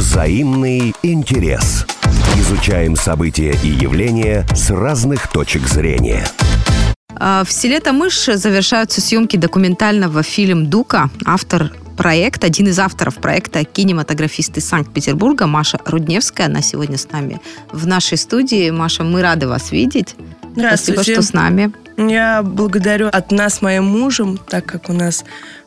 Взаимный интерес. Изучаем события и явления с разных точек зрения. В селе Тамыш завершаются съемки документального фильма «Дука». Один из авторов проекта, кинематографист из Санкт-Петербурга Маша Рудневская. Она сегодня с нами в нашей студии. Маша, мы рады вас видеть. Здравствуйте. Спасибо, что с нами. Я благодарю от нас с моим мужем, так как у нас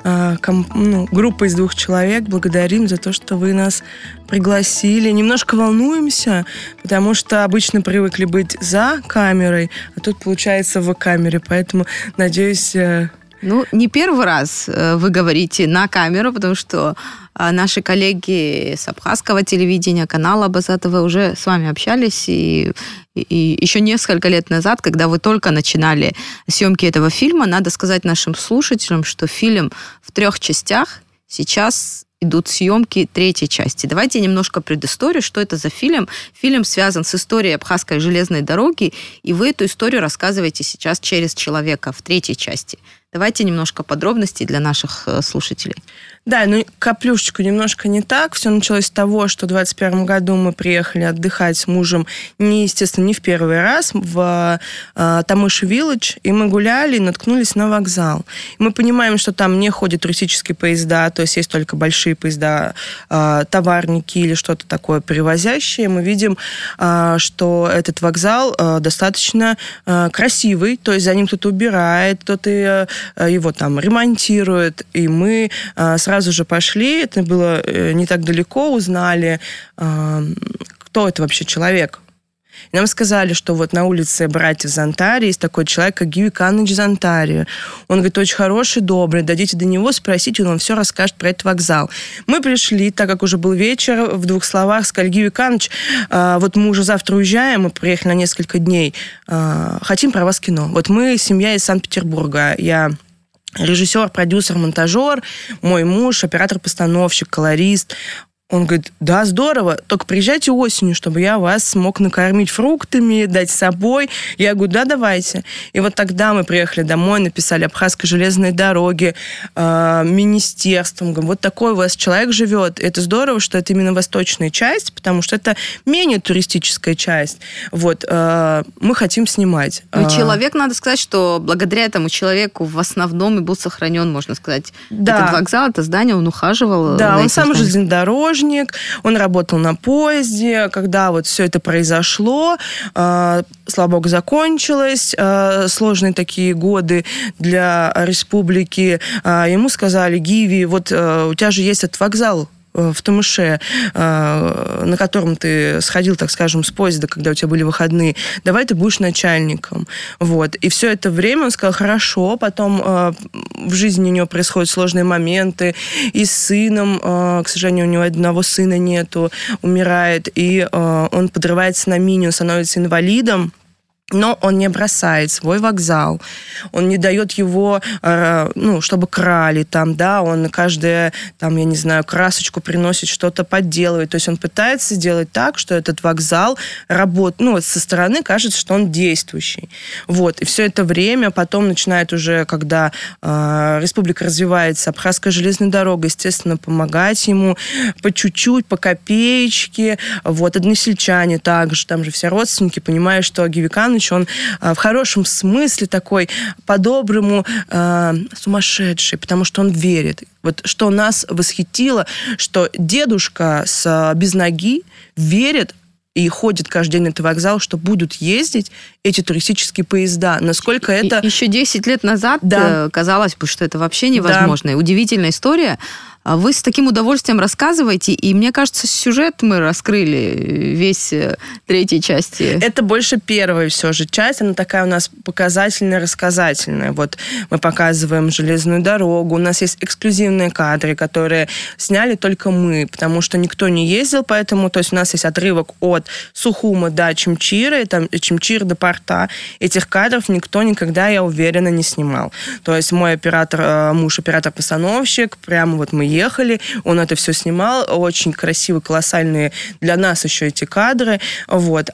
группа из 2 человек, благодарим за то, что вы нас пригласили. Немножко волнуемся, потому что обычно привыкли быть за камерой, а тут получается в камере, поэтому, надеюсь... Не первый раз вы говорите на камеру, потому что наши коллеги с абхазского телевидения, канала База ТВ уже с вами общались, и еще несколько лет назад, когда вы только начинали съемки этого фильма, надо сказать нашим слушателям, что фильм в 3 частях, сейчас идут съемки 3-й части. Давайте немножко предысторию, что это за фильм. Фильм связан с историей Абхазской железной дороги, и вы эту историю рассказываете сейчас через человека в 3-й части. Давайте немножко подробностей для наших слушателей. Да, каплюшечку немножко не так. Все началось с того, что в 2021 году мы приехали отдыхать с мужем, естественно, не в первый раз, в Тамыш-Вилледж, и мы гуляли и наткнулись на вокзал. И мы понимаем, что там не ходят туристические поезда, то есть только большие поезда, товарники или что-то такое перевозящее. Мы видим, что этот вокзал достаточно красивый, то есть за ним кто-то убирает, кто-то его там ремонтирует, и мы сразу же пошли, это было не так далеко, узнали, кто это вообще человек. И нам сказали, что вот на улице Братьев Зонтария есть такой человек, как Гиви Каныч Зонтария. Он, говорит, очень хороший, добрый, дойдите до него, спросите, он вам все расскажет про этот вокзал. Мы пришли, так как уже был вечер, в 2 словах сказали: Гиви Каныч, вот мы уже завтра уезжаем, мы приехали на несколько дней, хотим про вас кино. Вот мы семья из Санкт-Петербурга, я режиссер, продюсер, монтажер, мой муж, оператор-постановщик, колорист. Он говорит: да, здорово, только приезжайте осенью, чтобы я вас смог накормить фруктами, дать с собой. Я говорю: да, давайте. И вот тогда мы приехали домой, написали Абхазской железной дороге, министерством. Говорим: вот такой у вас человек живет. Это здорово, что это именно восточная часть, потому что это менее туристическая часть. Вот, мы хотим снимать. Человек, надо сказать, что благодаря этому человеку в основном и был сохранен, можно сказать, этот вокзал, это здание, он ухаживал. Да, он сам железнодорожник. Он работал на поезде, когда вот все это произошло, слава богу, закончилось, сложные такие годы для республики. Ему сказали: Гиви, вот у тебя же есть этот вокзал в Тамыше, на котором ты сходил, так скажем, с поезда, когда у тебя были выходные, давай ты будешь начальником. Вот. И все это время он сказал: хорошо. Потом в жизни у него происходят сложные моменты. И с сыном, к сожалению, у него одного сына нету, умирает. И он подрывается на мине, он становится инвалидом. Но он не бросает свой вокзал, он не дает его, чтобы крали там, да, он каждое, там, я не знаю, красочку приносит, что-то подделывает, то есть он пытается сделать так, что этот вокзал работает, со стороны кажется, что он действующий, вот, и все это время потом начинает уже, когда республика развивается, Абхазская железная дорога, естественно, помогать ему по чуть-чуть, по копеечке, вот, односельчане также, там же все родственники понимают, что Гиви Каныч, он в хорошем смысле такой по-доброму сумасшедший, потому что он верит. Вот что нас восхитило, что дедушка без ноги верит и ходит каждый день на этот вокзал, что будут ездить эти туристические поезда. Насколько это... Еще 10 лет назад казалось бы, что это вообще невозможно. Да. Удивительная история. Вы с таким удовольствием рассказываете, и мне кажется, сюжет мы раскрыли весь 3-й части. Это больше первая все же часть, она такая у нас показательная, рассказательная. Вот мы показываем железную дорогу, у нас есть эксклюзивные кадры, которые сняли только мы, потому что никто не ездил, поэтому, то есть у нас есть отрывок от Сухума до Чимчиры, там Чимчир до порта. Этих кадров никто никогда, я уверена, не снимал. То есть мой муж оператор-постановщик, прямо вот мы поехали, он это все снимал, очень красивые, колоссальные для нас еще эти кадры, вот.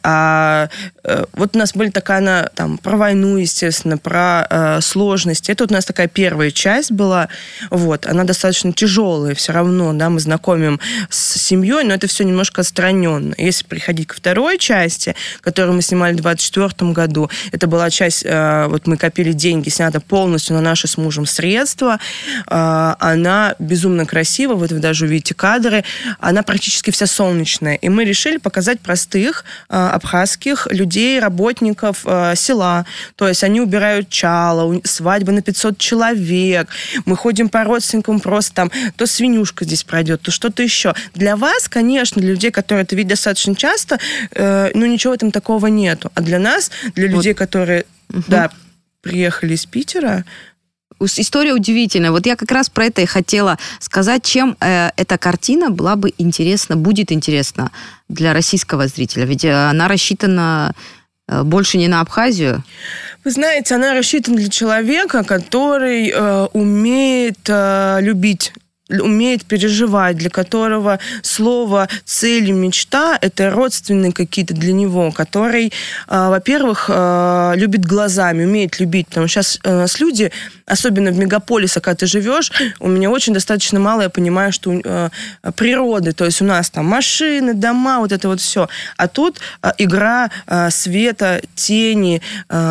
Вот у нас были такая, там, про войну, естественно, про сложности. Это вот у нас такая первая часть была, вот. Она достаточно тяжелая все равно, да, мы знакомим с семьей, но это все немножко отстраненно. Если приходить ко второй части, которую мы снимали в 2024 году, это была часть, вот мы копили деньги, снята полностью на наши с мужем средства, она безумно красива, вот вы даже увидите кадры, она практически вся солнечная, и мы решили показать простых абхазских людей, работников села, то есть они убирают чало, свадьба на 500 человек, мы ходим по родственникам, просто там то свинюшка здесь пройдет, то что-то еще. Для вас, конечно, для людей, которые это видят достаточно часто, ничего в этом такого нету. А для нас, для людей, которые приехали из Питера... История удивительная. Вот я как раз про это и хотела сказать, чем эта картина была бы интересна, будет интересна для российского зрителя. Ведь она рассчитана больше не на Абхазию. Вы знаете, она рассчитана для человека, который умеет любить, умеет переживать, для которого слово «цель» и «мечта» — это родственные какие-то для него, который, во-первых, любит глазами, умеет любить. Потому что сейчас у нас люди, особенно в мегаполисах, когда ты живешь, у меня очень достаточно мало, я понимаю, что природы, то есть у нас там машины, дома, вот это вот все. А тут игра света, тени,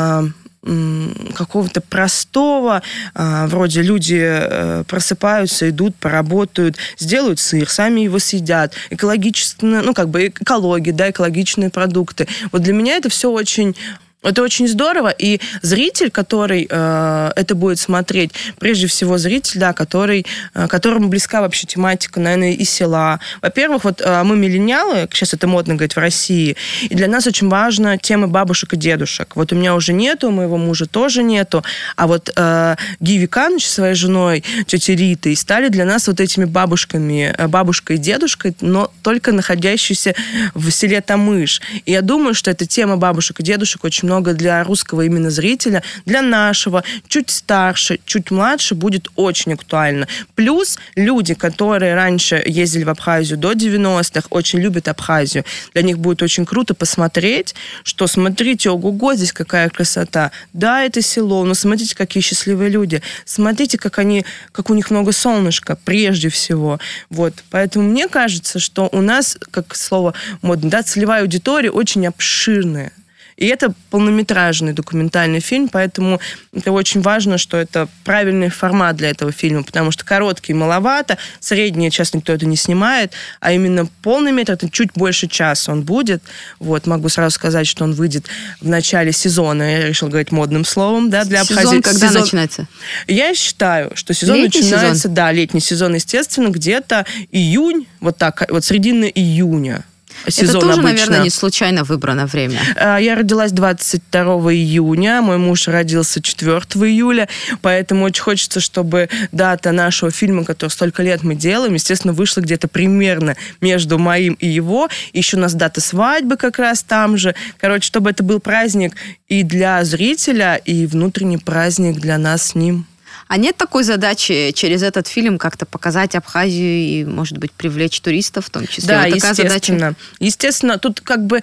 какого-то простого, вроде люди просыпаются, идут, поработают, сделают сыр, сами его съедят, экологично, экология, да, экологичные продукты. Вот для меня это все очень... Это очень здорово, и зритель, который это будет смотреть, прежде всего зритель, да, которому близка вообще тематика, наверное, и села. Во-первых, вот мы миллениалы, сейчас это модно говорить в России, и для нас очень важна тема бабушек и дедушек. Вот у меня уже нету, у моего мужа тоже нету, а вот Гия Виканович со своей женой, тетей Ритой, стали для нас вот этими бабушкой и дедушкой, но только находящиеся в селе Тамыш. И я думаю, что эта тема бабушек и дедушек очень много для русского именно зрителя, для нашего, чуть старше, чуть младше будет очень актуально. Плюс люди, которые раньше ездили в Абхазию до 90-х, очень любят Абхазию. Для них будет очень круто посмотреть, что смотрите, ого-го, здесь какая красота. Да, это село, но смотрите, какие счастливые люди. Смотрите, как у них много солнышка, прежде всего. Вот. Поэтому мне кажется, что у нас, как слово модно, да, целевая аудитория очень обширная. И это полнометражный документальный фильм, поэтому это очень важно, что это правильный формат для этого фильма, потому что короткий маловато, средний сейчас никто это не снимает, а именно полный метр, это чуть больше часа он будет. Вот, могу сразу сказать, что он выйдет в начале сезона, я решила говорить модным словом, да, для Абхазии. Сезон когда начинается? Я считаю, что сезон летний начинается, сезон? Да, летний сезон, естественно, где-то июнь, вот так, вот середина июня. Это тоже, обычно. наверное, не случайно выбрано время. Я родилась 22 июня, мой муж родился 4 июля, поэтому очень хочется, чтобы дата нашего фильма, который столько лет мы делаем, естественно, вышла где-то примерно между моим и его. Еще у нас дата свадьбы как раз там же. Короче, чтобы это был праздник и для зрителя, и внутренний праздник для нас с ним. А нет такой задачи через этот фильм как-то показать Абхазию и, может быть, привлечь туристов в том числе? Да, вот такая естественно. Задача? Естественно, тут как бы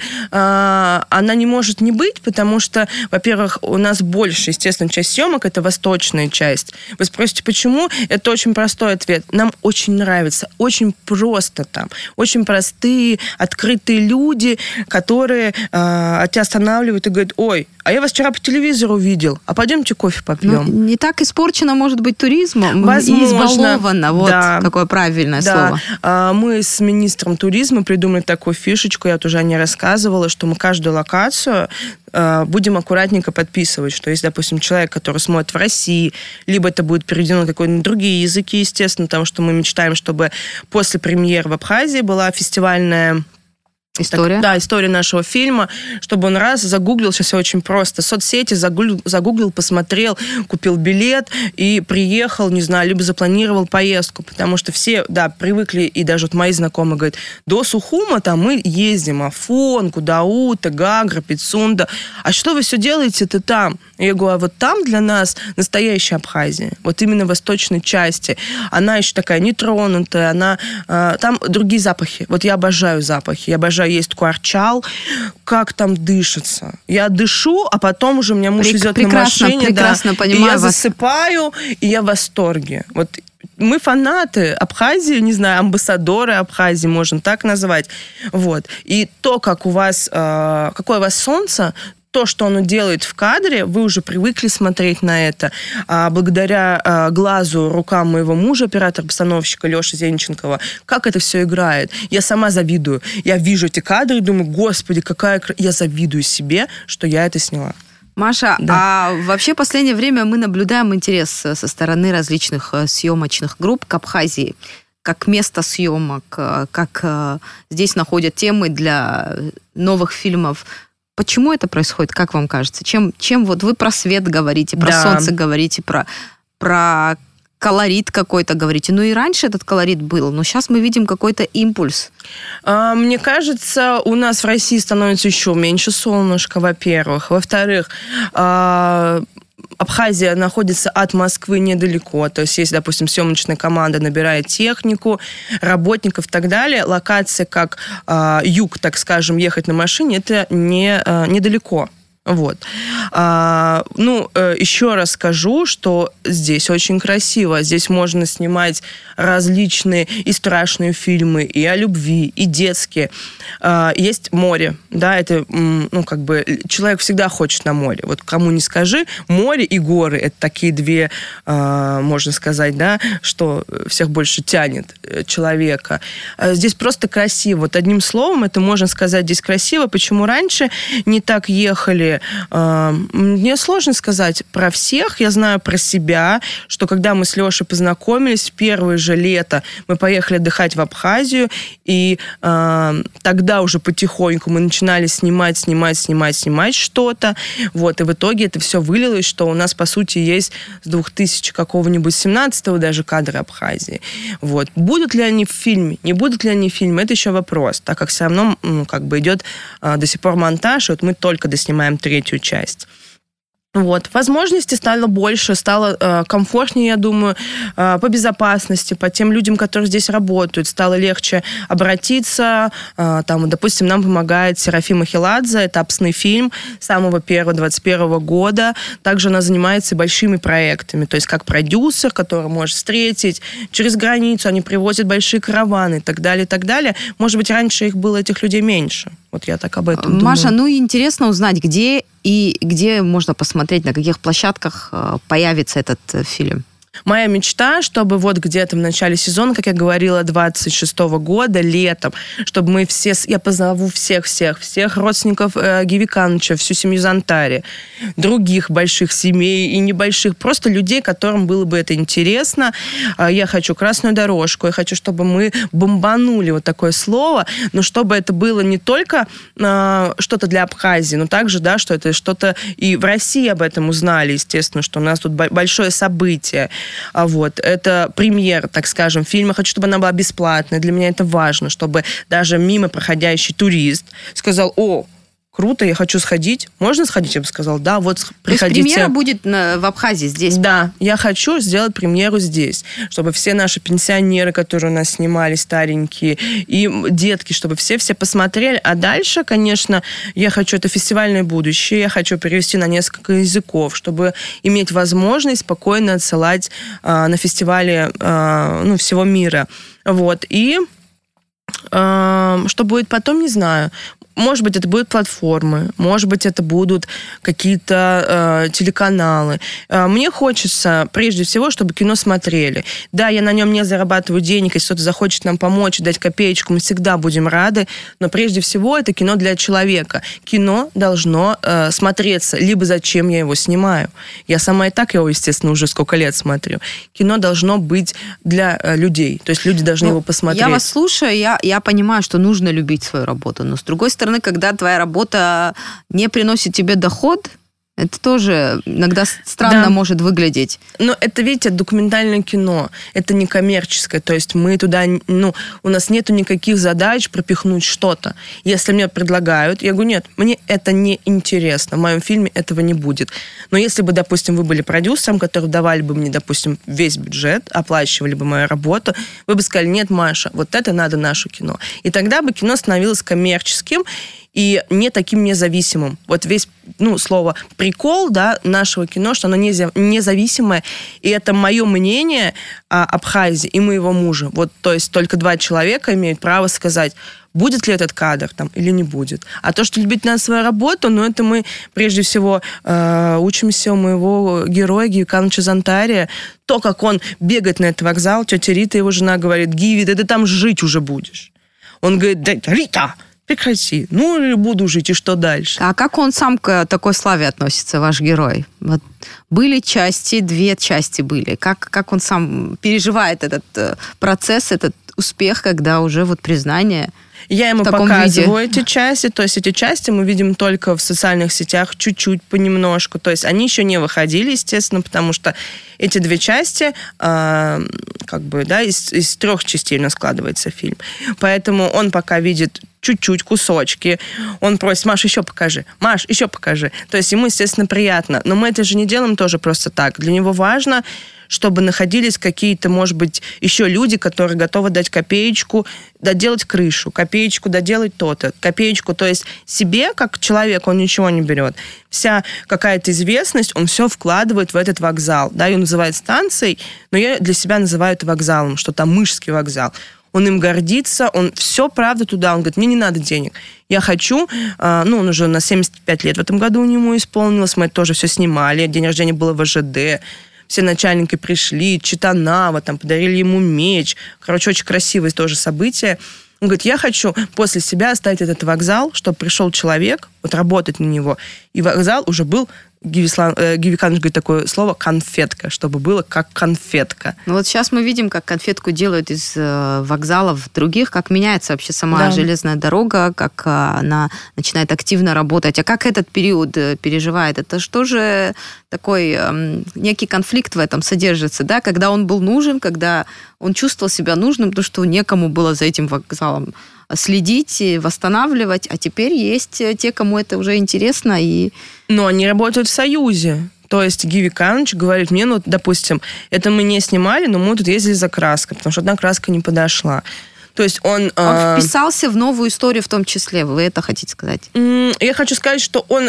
она не может не быть, потому что, во-первых, у нас больше, естественно, часть съемок – это восточная часть. Вы спросите, почему? Это очень простой ответ. Нам очень нравится, очень просто там. Очень простые, открытые люди, которые тебя останавливают и говорят: ой, а я вас вчера по телевизору видел, а пойдемте кофе попьем. Ну, не так испорчено, может быть, туризмом. Возможно. И избаловано. Вот да. Какое правильное слово. Мы с министром туризма придумали такую фишечку, я тоже о ней рассказывала, что мы каждую локацию будем аккуратненько подписывать, что есть, допустим, человек, который смотрит в России, либо это будет переведено на какие-то другие языки, естественно, потому что мы мечтаем, чтобы после премьеры в Абхазии была фестивальная История? Да, история нашего фильма, чтобы он раз загуглил, сейчас все очень просто, соцсети, загуглил, посмотрел, купил билет и приехал, не знаю, либо запланировал поездку, потому что все, да, привыкли, и даже вот мои знакомые говорят, до Сухума там мы ездим, Афон, Кудаута, Гагра, Пицунда, а что вы все делаете-то там? Я говорю, а вот там для нас настоящая Абхазия, вот именно в восточной части, она еще такая нетронутая, она, там другие запахи, вот я обожаю запахи, я обожаю есть куарчал, как там дышится. Я дышу, а потом уже меня муж везет на машине, прекрасно понимаю и я вас. засыпаю, и я в восторге. Вот мы фанаты Абхазии, не знаю, амбассадоры Абхазии, можно так назвать. Вот. И то, как у вас, какое у вас солнце, то, что оно делает в кадре, вы уже привыкли смотреть на это. Благодаря глазу, рукам моего мужа, оператора-постановщика Леши Зенченкова, как это все играет. Я сама завидую. Я вижу эти кадры и думаю, господи, какая... Я завидую себе, что я это сняла. Маша, Да. а вообще в последнее время мы наблюдаем интерес со стороны различных съемочных групп к Абхазии, как место съемок, как здесь находят темы для новых фильмов. Почему это происходит, как вам кажется? Чем вот вы про свет говорите, про солнце говорите, про колорит какой-то говорите. Ну и раньше этот колорит был, но сейчас мы видим какой-то импульс. Мне кажется, у нас в России становится еще меньше солнышка, во-первых. Во-вторых, Абхазия находится от Москвы недалеко. То есть, если, допустим, съемочная команда набирает технику, работников и так далее, локация как юг, так скажем, ехать на машине, это недалеко. Вот. Еще раз скажу, что здесь очень красиво. Здесь можно снимать различные и страшные фильмы, и о любви, и детские. Есть море, да, это, человек всегда хочет на море. Вот кому не скажи, море и горы — это такие две, можно сказать, да, что всех больше тянет человека. Здесь просто красиво. Вот одним словом, это можно сказать, здесь красиво. Почему раньше не так ехали? Мне сложно сказать про всех. Я знаю про себя, что когда мы с Лешей познакомились, в первое же лето мы поехали отдыхать в Абхазию, и тогда уже потихоньку мы начинали снимать что-то. Вот, и в итоге это все вылилось, что у нас, по сути, есть с 2000 какого-нибудь 17-го даже кадры Абхазии. Вот. Будут ли они в фильме, не будут ли они в фильме, это еще вопрос, так как все равно идет до сих пор монтаж, и вот мы только доснимаем третью часть. Вот. Возможностей стало больше, стало комфортнее, я думаю, по безопасности, по тем людям, которые здесь работают. Стало легче обратиться. Допустим, нам помогает Серафима Хиладзе, это «Апсный фильм» самого первого 21 года. Также она занимается большими проектами, то есть как продюсер, который может встретить через границу, они привозят большие караваны и так далее, и так далее. Может быть, раньше их было, этих людей, меньше. Вот я так об этом думаю. Маша, интересно узнать, где можно посмотреть, на каких площадках появится этот фильм? Моя мечта, чтобы вот где-то в начале сезона, как я говорила, 26-го года, летом, чтобы мы все, я позову всех родственников Гиви Каныча, всю семью Зантари, других больших семей и небольших, просто людей, которым было бы это интересно. Я хочу красную дорожку, я хочу, чтобы мы бомбанули, вот такое слово, но чтобы это было не только что-то для Абхазии, но также, да, что это что-то и в России об этом узнали, естественно, что у нас тут большое событие. Вот. Это премьера, так скажем, фильма. Хочу, чтобы она была бесплатная. Для меня это важно, чтобы даже мимо проходящий турист сказал: о, круто, я хочу сходить. Можно сходить? Я бы сказала, да, вот приходите. То есть премьера будет в Абхазии здесь? Да, я хочу сделать премьеру здесь, чтобы все наши пенсионеры, которые у нас снимали, старенькие, и детки, чтобы все посмотрели. А дальше, конечно, я хочу это фестивальное будущее, я хочу перевести на несколько языков, чтобы иметь возможность спокойно отсылать на фестивали всего мира. Вот. И что будет потом, не знаю. Может быть, это будут платформы, может быть, это будут какие-то телеканалы. Мне хочется, прежде всего, чтобы кино смотрели. Да, я на нем не зарабатываю денег, если кто-то захочет нам помочь, дать копеечку, мы всегда будем рады, но прежде всего это кино для человека. Кино должно смотреться, либо зачем я его снимаю. Я сама и так его, естественно, уже сколько лет смотрю. Кино должно быть для людей, то есть люди должны его посмотреть. Я вас слушаю, я понимаю, что нужно любить свою работу, но с другой стороны, когда твоя работа не приносит тебе доход, это тоже иногда странно может выглядеть. Но это, видите, документальное кино. Это не коммерческое. То есть мы туда... у нас нету никаких задач пропихнуть что-то. Если мне предлагают, я говорю, нет, мне это не интересно. В моем фильме этого не будет. Но если бы, допустим, вы были продюсером, который давали бы мне, допустим, весь бюджет, оплачивали бы мою работу, вы бы сказали, нет, Маша, вот это надо наше кино. И тогда бы кино становилось коммерческим, и не таким независимым. Вот весь, слово прикол, да, нашего кино, что оно независимое, и это мое мнение о Абхазии и моего мужа. Вот, то есть только 2 человека имеют право сказать, будет ли этот кадр там или не будет. А то, что любить надо свою работу, это мы прежде всего учимся у моего героя Гиви Кановича Зонтария. То, как он бегает на этот вокзал, тетя Рита, его жена, говорит, Гиви, да ты там жить уже будешь. Он говорит, да, Рита, прекрати. Буду жить, и что дальше? А как он сам к такой славе относится, ваш герой? Вот были части, 2 части были. Как он сам переживает этот процесс, этот успех, когда уже признание? Я ему показываю эти части, то есть эти части мы видим только в социальных сетях, чуть-чуть, понемножку. То есть они еще не выходили, естественно, потому что эти 2 части, из 3 частей у нас складывается фильм. Поэтому он пока видит чуть-чуть, кусочки. Он просит, Маш, еще покажи. Маш, еще покажи. То есть ему, естественно, приятно. Но мы это же не делаем тоже просто так. Для него важно, чтобы находились какие-то, может быть, еще люди, которые готовы дать копеечку, доделать крышу, копеечку доделать то-то, копеечку. То есть себе, как человек, он ничего не берет. Вся какая-то известность, он все вкладывает в этот вокзал. Да, ее называют станцией, но я для себя называю это вокзалом, что там Мышский вокзал. Он им гордится, он все, правда, туда. Он говорит, мне не надо денег. Я хочу, он уже на 75 лет в этом году у него исполнилось, мы тоже все снимали, день рождения было в АЖД, все начальники пришли, Читанава, там подарили ему меч. Короче, очень красивое тоже событие. Он говорит, я хочу после себя оставить этот вокзал, чтобы пришел человек, работать на него, и вокзал уже был, Гиви Канович говорит такое слово, конфетка, чтобы было как конфетка. Сейчас мы видим, как конфетку делают из вокзалов других, как меняется вообще сама железная дорога, как она начинает активно работать. А как этот период переживает? Это что же такой некий конфликт в этом содержится, да? Когда он был нужен, когда он чувствовал себя нужным, потому что некому было за этим вокзалом следить, восстанавливать, а теперь есть те, кому это уже интересно. Но они работают в союзе. То есть Гиви Канович говорит мне, допустим, это мы не снимали, но мы тут ездили за краской, потому что одна краска не подошла. То есть он вписался в новую историю в том числе. Вы это хотите сказать? Я хочу сказать, что он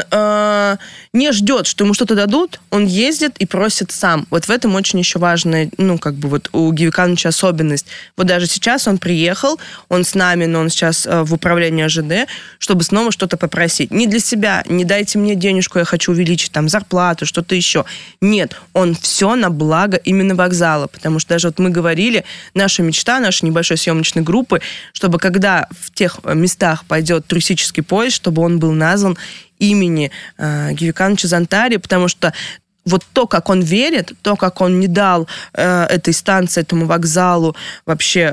не ждет, что ему что-то дадут. Он ездит и просит сам. Вот в этом очень еще важная, у Гиви Кановича особенность. Вот даже сейчас он приехал, он с нами, но он сейчас в управлении АЖД, чтобы снова что-то попросить. Не для себя, не дайте мне денежку, я хочу увеличить там зарплату, что-то еще. Нет, он все на благо именно вокзала. Потому что даже мы говорили, наша мечта, нашей небольшой съемочной группы, чтобы когда в тех местах пойдет туристический поезд, чтобы он был назван имени Гиви Кановича Зонтария, потому что вот то, как он верит, то, как он не дал этой станции, этому вокзалу вообще,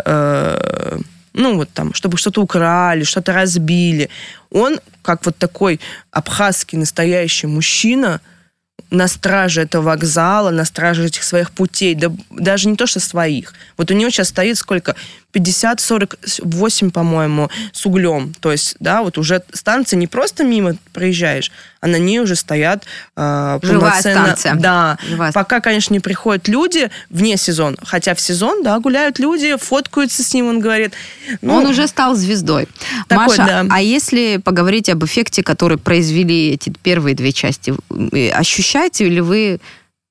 чтобы что-то украли, что-то разбили. Он, как такой абхазский настоящий мужчина, на страже этого вокзала, на страже этих своих путей, да даже не то, что своих. Вот у него сейчас стоит сколько? 50-48, по-моему, с углем. То есть, уже станция не просто мимо проезжаешь, а на ней уже стоят живая станция. Да. Пока, конечно, не приходят люди вне сезона. Хотя в сезон, гуляют люди, фоткаются с ним, он говорит. Он уже стал звездой. Такой, Маша, а если поговорить об эффекте, который произвели эти первые 2 части, ощущаете ли вы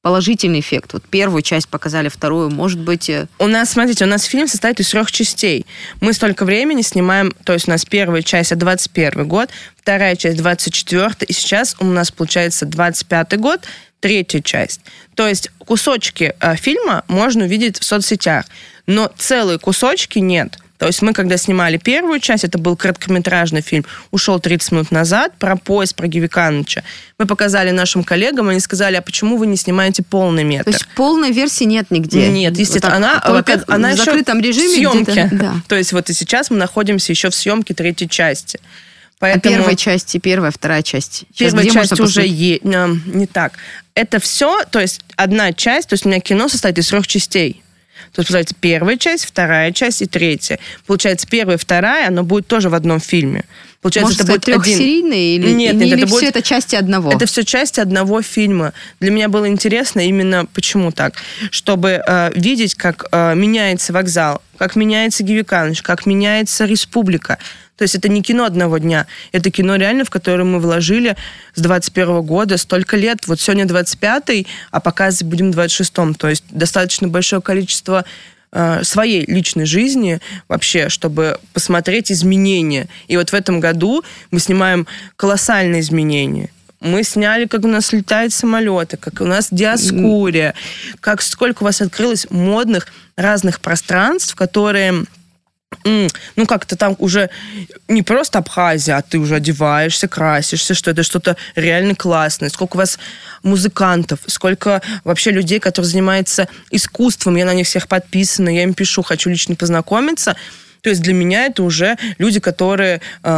положительный эффект? Вот первую часть показали, вторую, может быть... У нас фильм состоит из 3 частей. Мы столько времени снимаем, то есть у нас первая часть 21 год, вторая часть 24, и сейчас у нас получается 25 год, третья часть. То есть кусочки фильма можно увидеть в соцсетях, но целые кусочки нет. То есть мы, когда снимали первую часть, это был короткометражный фильм, ушел 30 минут назад, про поезд, про Гивикановича. Мы показали нашим коллегам, они сказали, а почему вы не снимаете полный метр? То есть полной версии нет нигде? Нет, естественно, вот она в закрытом режиме съемки. Да. То есть вот и сейчас мы находимся еще в съемке третьей части. Поэтому... А первой части, первая, вторая часть? Сейчас первая часть уже не так. Это все, то есть одна часть, то есть у меня кино состоит из 3 частей. То есть, получается, первая часть, вторая часть и третья. Получается, первая и вторая, оно будет тоже в одном фильме. Получается, может, это будет трехсерийный или нет, или это все будет... это части одного? Это все части одного фильма. Для меня было интересно именно почему так. Чтобы видеть, как меняется вокзал, как меняется Гивиканович, как меняется республика. То есть это не кино одного дня. Это кино реально, в которое мы вложили с 21 года столько лет. Вот сегодня 25-й, а показывать будем 26-м. То есть достаточно большое количество своей личной жизни вообще, чтобы посмотреть изменения. И вот в этом году мы снимаем колоссальные изменения. Мы сняли, как у нас летают самолеты, как у нас Диаскурия, как сколько у вас открылось модных разных пространств, которые... Ну, как-то там уже не просто Абхазия, а ты уже одеваешься, красишься, что это что-то реально классное. Сколько у вас музыкантов, сколько вообще людей, которые занимаются искусством. Я на них всех подписана, я им пишу, хочу лично познакомиться. То есть для меня это уже люди, которые,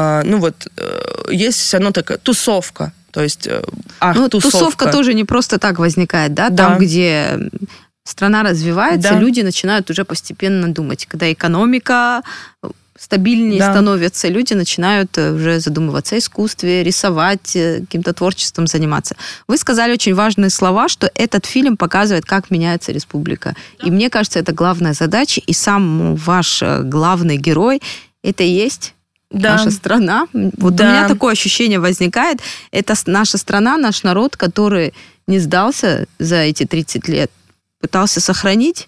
есть все равно такая тусовка. То есть тусовка тоже не просто так возникает, да? Там, где... Страна развивается, люди начинают уже постепенно думать. Когда экономика стабильнее становится, люди начинают уже задумываться о искусстве, рисовать, каким-то творчеством заниматься. Вы сказали очень важные слова, что этот фильм показывает, как меняется республика. И мне кажется, это главная задача. И сам ваш главный герой, это и есть наша страна. Вот у меня такое ощущение возникает. Это наша страна, наш народ, который не сдался за эти 30 лет, пытался сохранить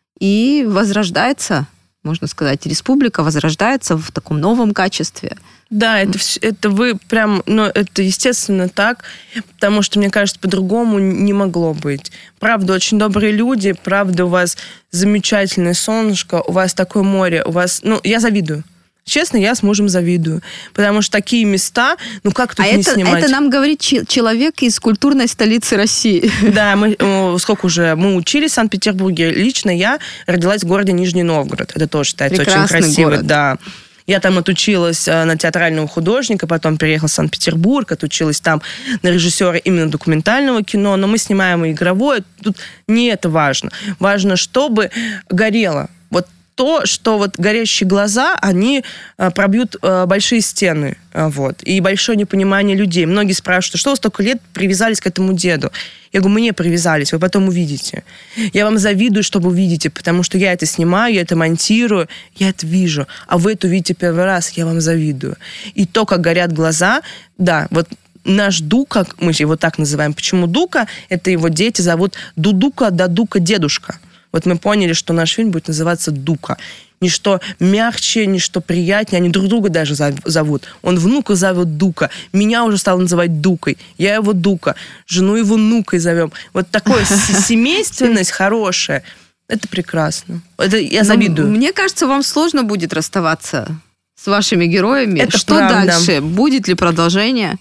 и возрождается, можно сказать, республика возрождается в таком новом качестве. Да, это вы прям, это естественно так, потому что, мне кажется, по-другому не могло быть. Правда, очень добрые люди, правда, у вас замечательное солнышко, у вас такое море, у вас, я завидую. Честно, я с мужем завидую. Потому что такие места, как тут не снимать? Это нам говорит человек из культурной столицы России. Да, мы учились в Санкт-Петербурге. Лично я родилась в городе Нижний Новгород. Это тоже считается прекрасный очень красиво. Город. Да. Я там отучилась на театрального художника, потом переехала в Санкт-Петербург, отучилась там на режиссера именно документального кино, но мы снимаем и игровое. Тут не это важно. Важно, чтобы горело. Вот то, что вот горящие глаза, они пробьют большие стены, и большое непонимание людей. Многие спрашивают, что вы столько лет привязались к этому деду? Я говорю, мы не привязались, вы потом увидите. Я вам завидую, что вы увидите, потому что я это снимаю, я это монтирую, я это вижу. А вы это увидите первый раз, я вам завидую. И то, как горят глаза, вот наш Дука, мы его так называем, почему Дука? Это его дети зовут Дудука, Дадука, Дедушка. Вот мы поняли, что наш фильм будет называться «Дука». Ничто мягче, ничто приятнее. Они друг друга даже зовут. Он внука зовет Дука. Меня уже стал называть Дукой. Я его Дука. Жену его Нукой зовем. Вот такая семейственность хорошая. Это прекрасно. Это я завидую. Мне кажется, вам сложно будет расставаться с вашими героями. Это что правда. Дальше? Будет ли продолжение?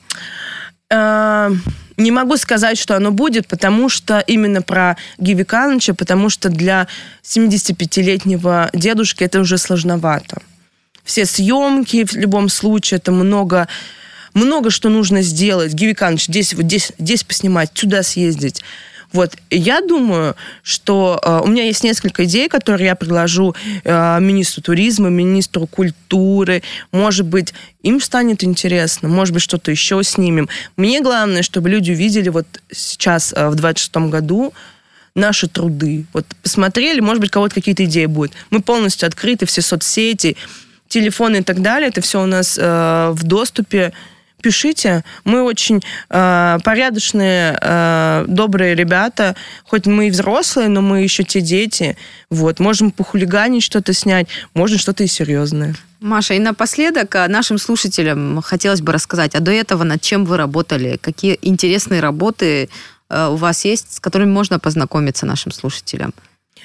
Не могу сказать, что оно будет, потому что именно про Гивикановича, потому что для 75-летнего дедушки это уже сложновато. Все съемки, в любом случае, это много что нужно сделать. Гивиканович, здесь поснимать, сюда съездить. Вот, я думаю, что у меня есть несколько идей, которые я предложу министру туризма, министру культуры. Может быть, им станет интересно, может быть, что-то еще снимем. Мне главное, чтобы люди увидели вот сейчас, в 26-м году, наши труды. Вот посмотрели, может быть, у кого-то какие-то идеи будут. Мы полностью открыты, все соцсети, телефоны и так далее. Это все у нас в доступе. пишите. Мы очень порядочные, добрые ребята. Хоть мы и взрослые, но мы еще те дети. Вот. Можем похулиганить, что-то снять, можно что-то и серьезное. Маша, и напоследок нашим слушателям хотелось бы рассказать, а до этого над чем вы работали? Какие интересные работы у вас есть, с которыми можно познакомиться нашим слушателям?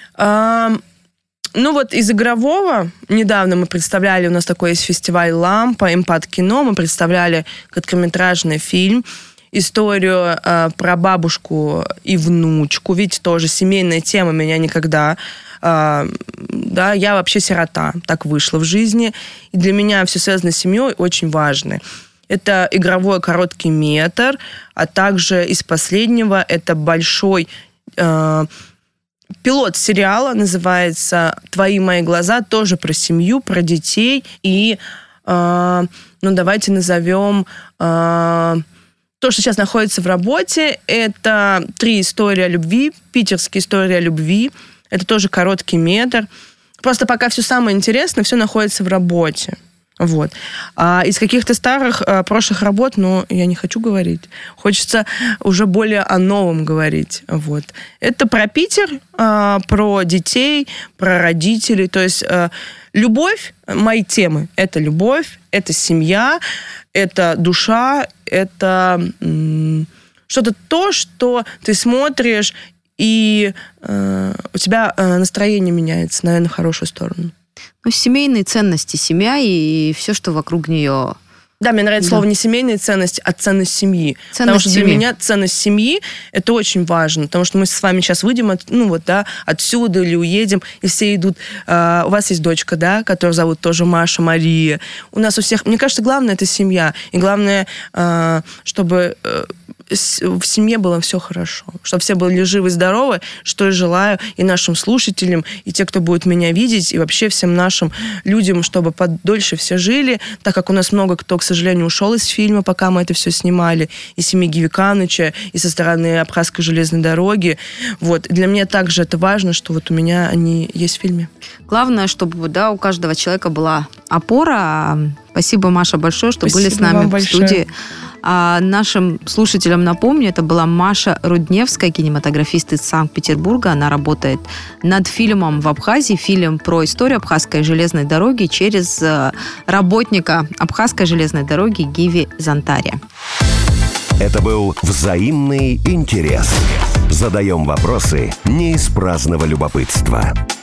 Ну вот из игрового недавно мы представляли, у нас такой есть фестиваль «Лампа», «Импат-кино», мы представляли короткометражный фильм, историю про бабушку и внучку. Видите, тоже семейная тема меня никогда... Да, я вообще сирота, так вышло в жизни. И для меня все связано с семьей очень важно. Это игровой короткий метр, а также из последнего это большой пилот сериала, называется «Твои мои глаза», тоже про семью, про детей. И, давайте назовем... То, что сейчас находится в работе, это 3 истории о любви, питерские истории о любви. Это тоже короткий метр. Просто пока все самое интересное, все находится в работе. Вот. А из каких-то старых прошлых работ, я не хочу говорить. Хочется уже более о новом говорить. Вот. Это про Питер, про детей, про родителей. То есть любовь, мои темы, это любовь, это семья, это душа, это что-то то, что ты смотришь, и у тебя настроение меняется, наверное, в хорошую сторону. Семейные ценности, семья и все, что вокруг нее. Да, мне нравится слово не семейные ценности, а ценность семьи. Потому что для меня ценность семьи – это очень важно. Потому что мы с вами сейчас выйдем отсюда или уедем, и все идут. У вас есть дочка, да, которую зовут тоже Маша, Мария. У нас у всех... Мне кажется, главное – это семья. И главное, чтобы... в семье было все хорошо, чтобы все были живы и здоровы, что я желаю и нашим слушателям, и те, кто будет меня видеть, и вообще всем нашим людям, чтобы подольше все жили, так как у нас много кто, к сожалению, ушел из фильма, пока мы это все снимали, и семьи Гивиканыча, и со стороны Абхазской железной дороги. Вот. И для меня также это важно, что вот у меня они есть в фильме. Главное, чтобы у каждого человека была опора. Спасибо, Маша, большое, что были с нами в студии. А нашим слушателям напомню, это была Маша Рудневская, кинематографист из Санкт-Петербурга. Она работает над фильмом в Абхазии, фильм про историю Абхазской железной дороги через работника Абхазской железной дороги Гиви Зантария. Это был «Взаимный интерес». Задаем вопросы не из праздного любопытства.